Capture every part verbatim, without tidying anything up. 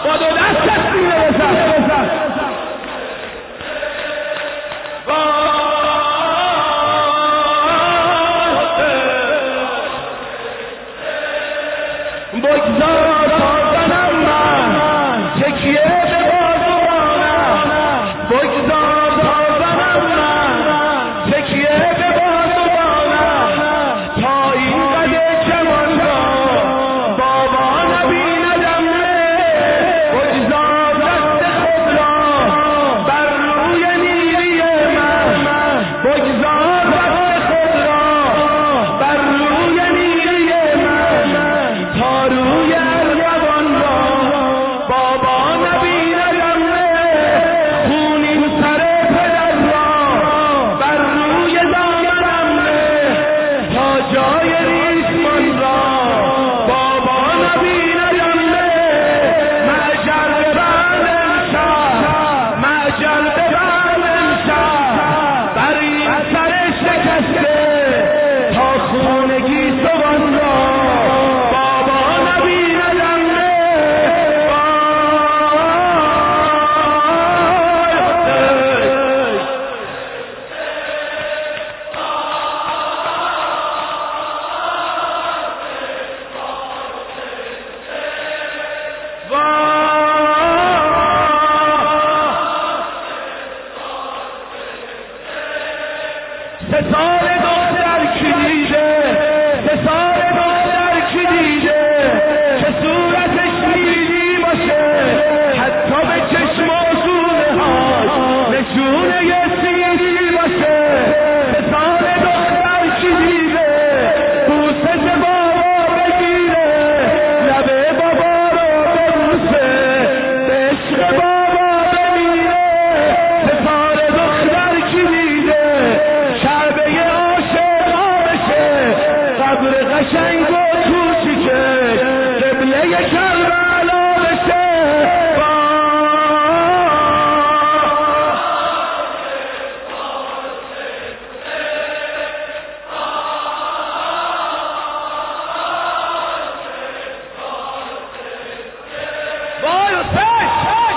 با دو دست سینه بزن. بگذار تا زنم من تکیه به بازوانم، بگذار تا زنم من تکیه به بازوانم، تا این قد جوان را بابا نبیندم. بگذار دست خود را بر روی نیری من، بگذار دست خود را بر روی نیری من، تا روی ارغوان را بابا نبیندم. خونین سر پدر را بر روی دامنم نه، تا جای ریسمان را بابا نبیندم. معجل ببند امشب، معجل ببند امشب بر این سر شکسته، تا خونگی سوان را بابا نبیندم. سه سال دختر کی دیده، سه سال دختر کی دیده که صورتش نیلی باشه، حتی به چشم و زونه هاش نشونه سیری باشه. سه سال دختر کی دیده بوسه ز بابا بگیره، لبه بابا رو ببوسه، به عشق بابا بمیره. سه سال دختر کی دیده شعبه عاشقا بشه، قبر قشنگ و کوچیکش قبله کربلا بشه. وای حسین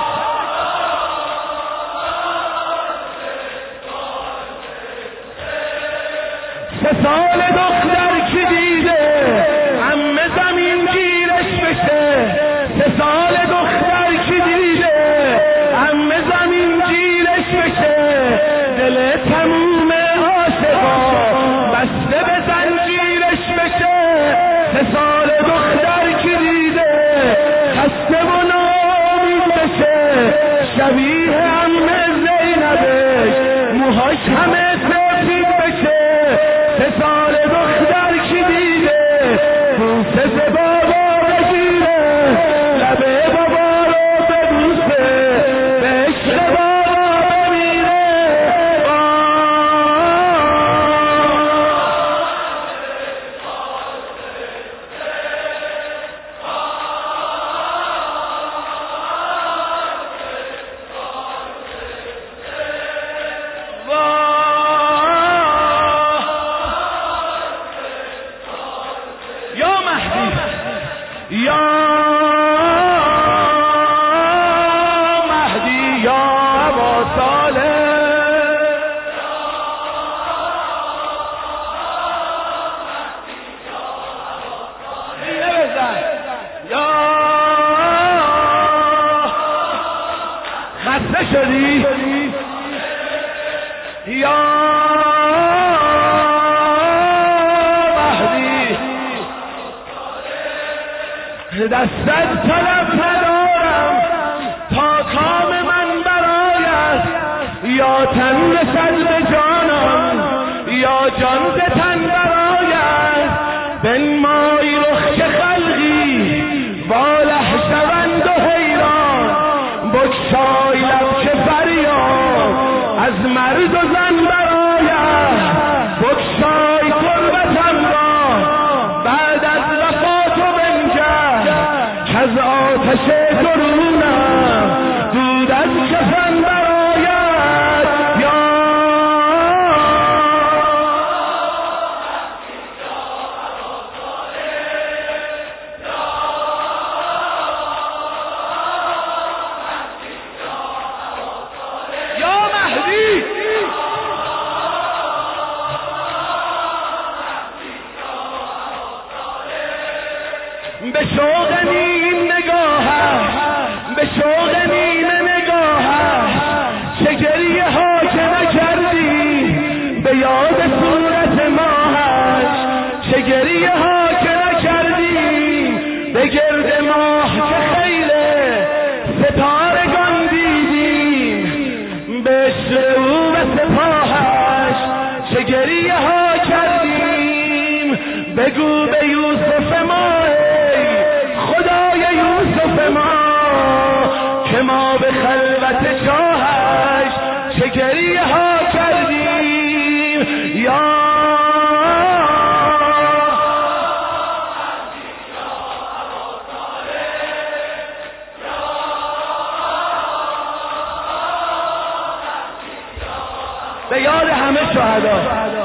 سه سال دختر کی دیده همه زمین گیرش بشه، سه سال دختر کی دیده همه زمین گیرش بشه، دل تموم عاشقا بسته به زنجیرش بشه. سه سال دختر کی دیده خسته و ناامید بشه، شبیه عمه زینبش موهاش همه سفید بشه. سه سال دختر کی دیده بوسه ز بابا بگیره، لبه بابا رو ببوسه، به عشق بابا بمیره. یا مهدی یا مهدی یا ابا صالح، سینه بزن. یا خسته شدی یا دستت طلب ندارم تا کام من برایت، یا تن رسد به جانم یا جان ز تن برایت. بنمای رخ که خلقی واله شوند و حیران، بگشای لب که فریاد از مرد و زن برایت. بگشای تربتم را بعد از وفات و بنجه، کز آتش درونم دود از کفن برایت. یا بگو به یوسف ما ای خدای یوسف ما که ما به خلوت شاهش چه گریه ها کردیم یا به یاد همه شهدا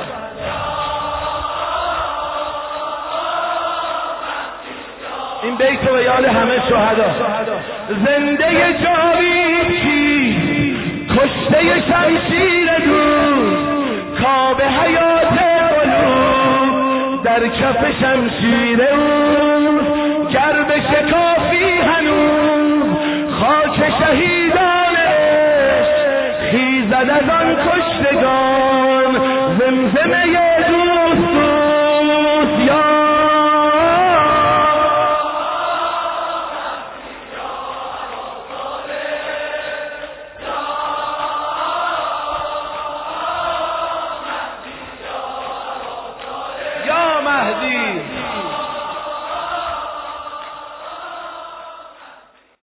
این بیت به یاد همه شهدا زنده جاوید کی کشته شمشیر دور کاب حیات قلوب در کف شمشیر او گر به شکافی هنوز خاک شهیدانه خیزد از آن کشتگان زمزمه